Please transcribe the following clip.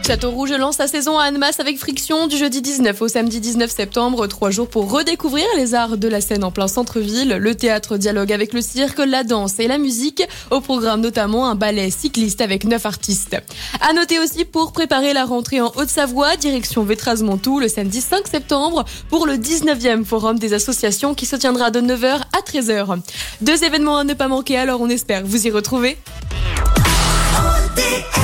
Château Rouge lance sa saison à Annemasse avec Friction du jeudi 19 au samedi 19 septembre. 3 jours pour redécouvrir les arts de la scène en plein centre-ville. Le théâtre dialogue avec le cirque, la danse et la musique. Au programme notamment un ballet cycliste avec 9 artistes. À noter aussi pour préparer la rentrée en Haute-Savoie, direction Vétraz-Montoux le samedi 5 septembre pour le 19e forum des associations qui se tiendra de 9h à 13h. 2 événements à ne pas manquer, alors on espère vous y retrouver.